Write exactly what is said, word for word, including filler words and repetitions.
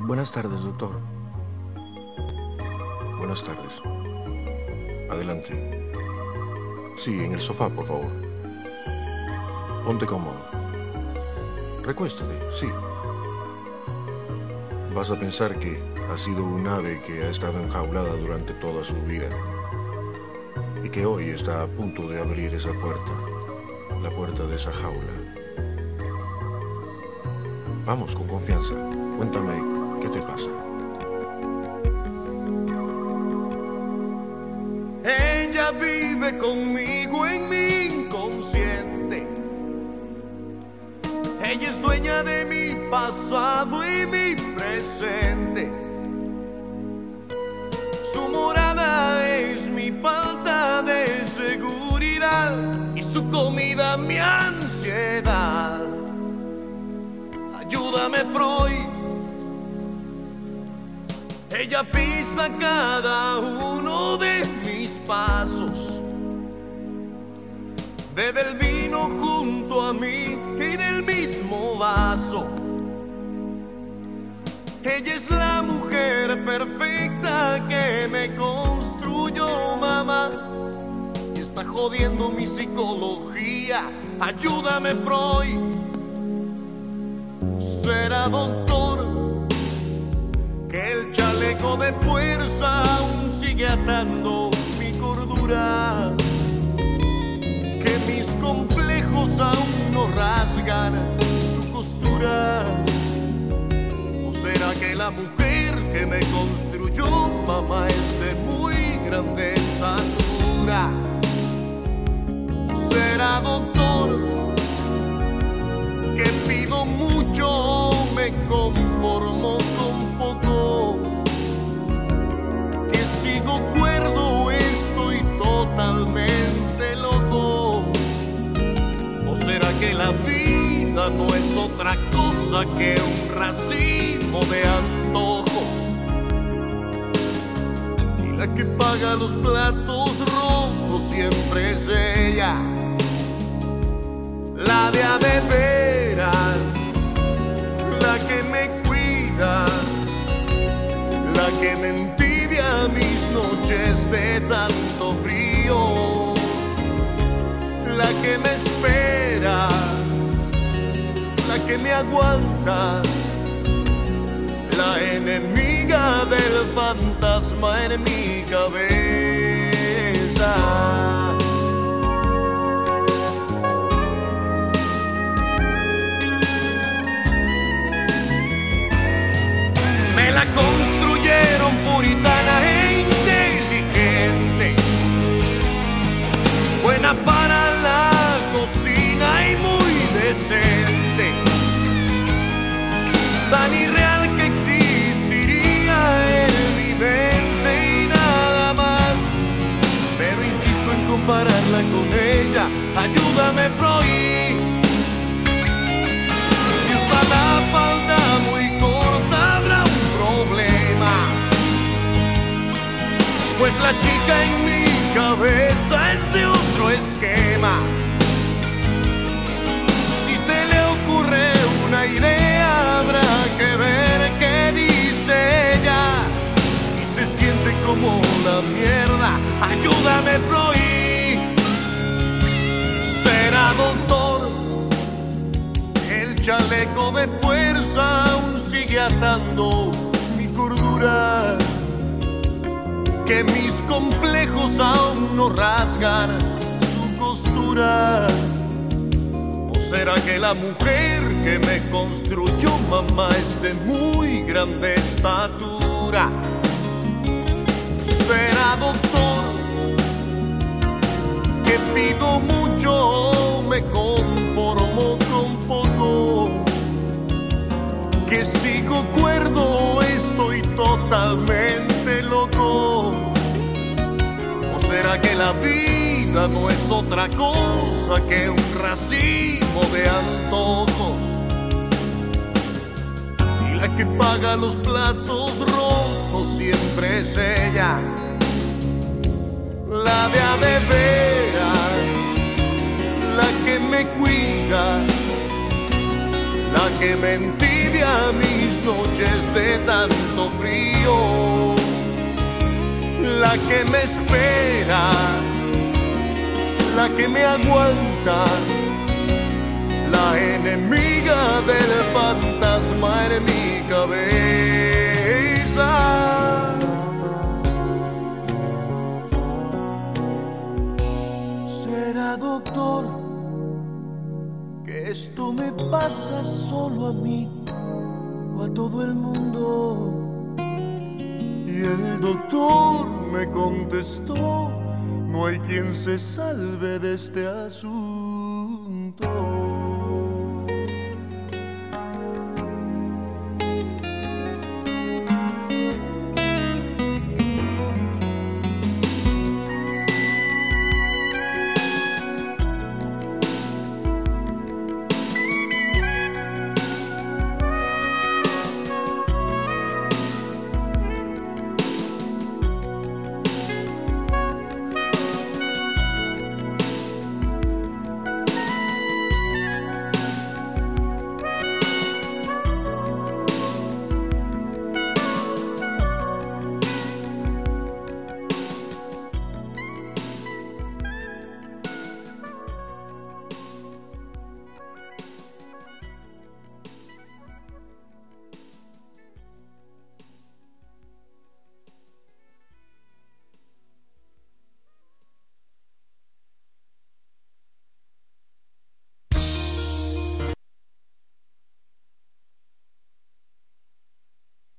Buenas tardes, doctor. Buenas tardes. Adelante. Sí, en el sofá, por favor. Ponte cómodo. Recuéstate, sí. Vas a pensar que ha sido un ave que ha estado enjaulada durante toda su vida y que hoy está a punto de abrir esa puerta, la puerta de esa jaula. Vamos, con confianza. Cuéntame, ¿qué te pasa? Ella vive conmigo en mi inconsciente. Ella es dueña de mi pasado y mi presente. Su morada es mi falta de seguridad y su comida mi ansiedad. Ayúdame, Freud. Ella pisa cada uno de mis pasos. Bebe el vino junto a mí en el mismo vaso. Ella es la mujer perfecta que me construyó, mamá, y está jodiendo mi psicología. Ayúdame, Freud. Será, doctor, que el chaleco de fuerza aún sigue atando mi cordura, que mis complejos aún no rasgan su costura. ¿O será que la mujer que me construyó, mamá, es de muy grande estatura? ¿Será, doctor, que pido mucho, me conformo con poco, que sigo cuerdo, estoy totalmente loco? ¿O será que la vida no es otra cosa que un racimo de antojos? Y la que paga los platos rotos siempre es ella, la de a de veras, la que me cuida, la que me entibia mis noches de tanto frío, la que me espera, la que me aguanta, la enemiga del fantasma en mi cabeza. La construyeron puritana e inteligente, buena para la cocina y muy decente, tan irreal que existiría en mi mente y nada más. Pero insisto en compararla con ella. Ayúdame, Freud. Si usa la falda muy corta habrá problema, pues la chica en mi cabeza es de otro esquema. Si se le ocurre una idea, habrá que ver qué dice ella, y se siente como la mierda. Ayúdame, Freud. Será, doctor, el chaleco de fuerza aún sigue atando cordura, que mis complejos aún no rasgan su costura. ¿O será que la mujer que me construyó, mamá, es de muy grande estatura? ¿Será, doctor, que pido mucho, me conformo con poco, que sigo cuerdo, estoy totalmente loco? ¿O será que la vida no es otra cosa que un racimo de antojos? Y la que paga los platos rojos siempre es ella, la de a de veras, la que me cuida, la que me entiende alivia mis noches de tanto frío. La que me espera, la que me aguanta, la enemiga del fantasma en mi cabeza. Será, doctor, que esto me pasa solo a mí o a todo el mundo. Y el doctor me contestó: no hay quien se salve de este asunto.